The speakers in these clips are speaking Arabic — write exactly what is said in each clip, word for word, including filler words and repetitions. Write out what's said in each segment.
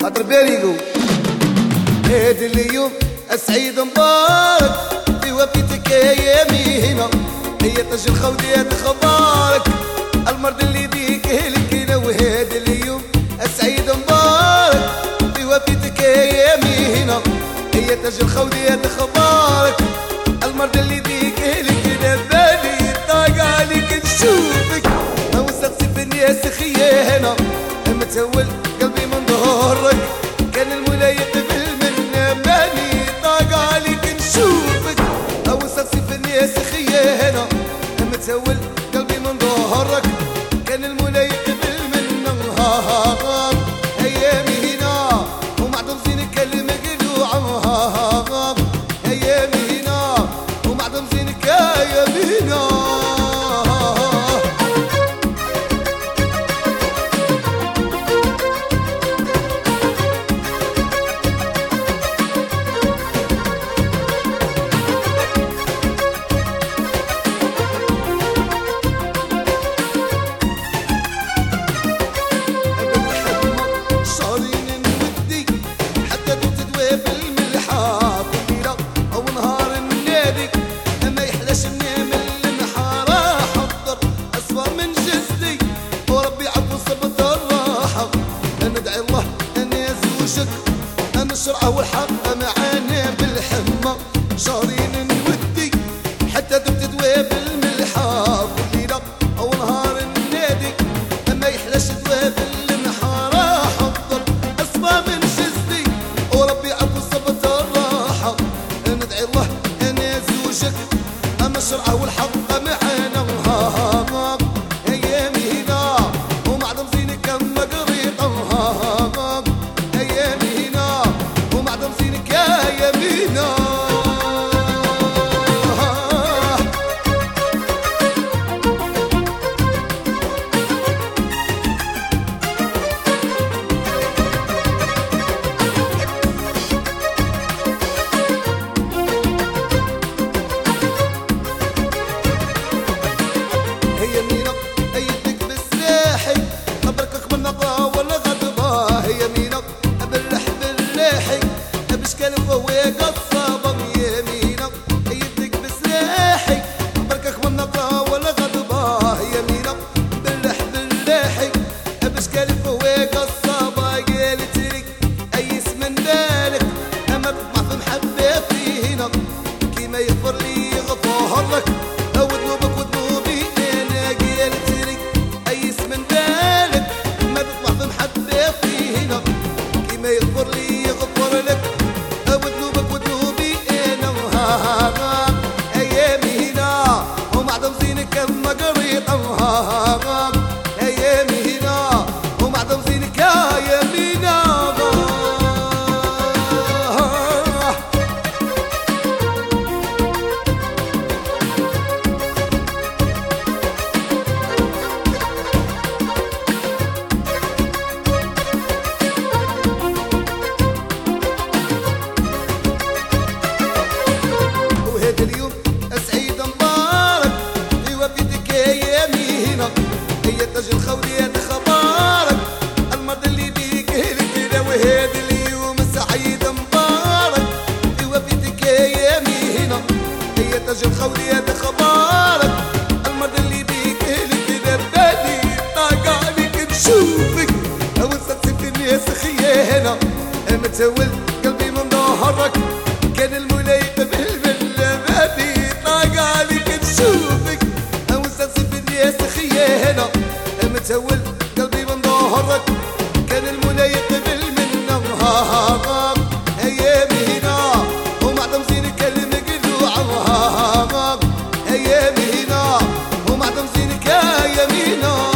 خاطر بالي هاد اليوم السعيد مبارك في وفيتك يا مينا، هي تاج الخوديات خبارك المرض اللي بيك هلكنا. وهاد اليوم السعيد مبارك في وفيتك يا مينا، هي تاج الخوديات خبارك المرض اللي بيك هلكنا. بالي طاق عليك نشوفك او سقسي في الناس خيانه، متهول قلبي من ظهرك كان المولاي قبل منا. بالي طاق عليك نشوفك او سقسي في الناس خيانه، متهول قلبي من ظهرك كان المولاي قبل منا. نهار ايامي هنا ومعدوم زينك المقلوعه، ايامي هنا ومعدوم زينك يا مينا. الشرعة والحق معانا بالحمى، شهرين نودي حتى ذبت دواب الملحة. كل ليلة أو نهار ننادي ما يحلاش دواب المحارة، حضر أصفى من جسدي وربي يعطو الصبت الراحة. ندعي الله أنا زوجك أما الشرعة والحق معانا. أيامي هنا ومعدم زينك أما قريطة، أيامي هنا ومعدم زينك يا مينا. هي مينا أيدك بالساحي خبرك من نقا ولا غضبة، هي مينا بالرح باللاحي بشكال فواق الصابة. يا مينا أيدك بالساحي خبرك من نقا ولا غضبة، هي مينا بالرح باللاحي بشكال فواق الصابة. قالت لك أيس من بالك أما تطمع في محبة فينا، كيما يغفر لي يغفر لك أو ذنوبك وذنوبي أنا. قالت لك أيس من بالك ما تطمع في محبة فينا، كيما يغفر لي يغفر لك أو ذنوبك وذنوبي أنا. أيامي هنا ومعدم زينك أما قريطة، أيامي هنا ومعدم زينك يا مينا. وهذا اليوم السعيد مبارك في وفيتك يا مينا، هي تاج الخوليات خبارك المرض اللي بيك هلكنا. وهذا اليوم السعيد مبارك في وفيتك يا مينا، هي تاج الخوليات خبارك المرض اللي بيك هلكنا. بالي طاق عليك نشوفك او نسقسي في الناس خيانه، متهول قلبي من ظهرك كان المولاي قبل منا. بالي طاق عليك نشوفك او نسقسي في الناس خيانه، متهول قلبي من ظهرك كان المولاي قبل منا. ايامي هنا ومعدم زينك المقلوعه، ايامي هنا ومعدم زينك يا مينا.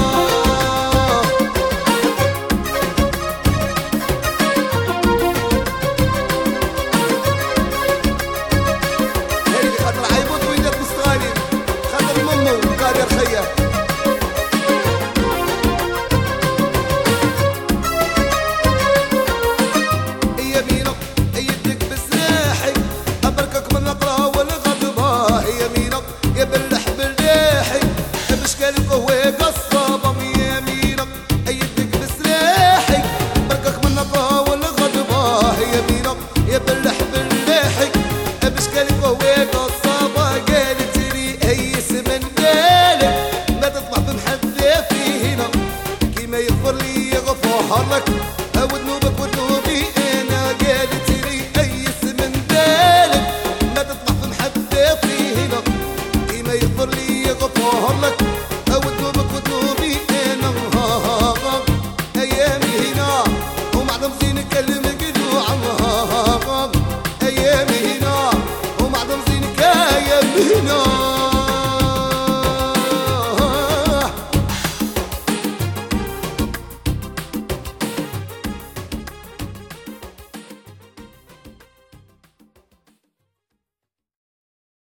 خاطر عيبوط وينك مستغاني، خاطر ممو قادر خيا. طهر لك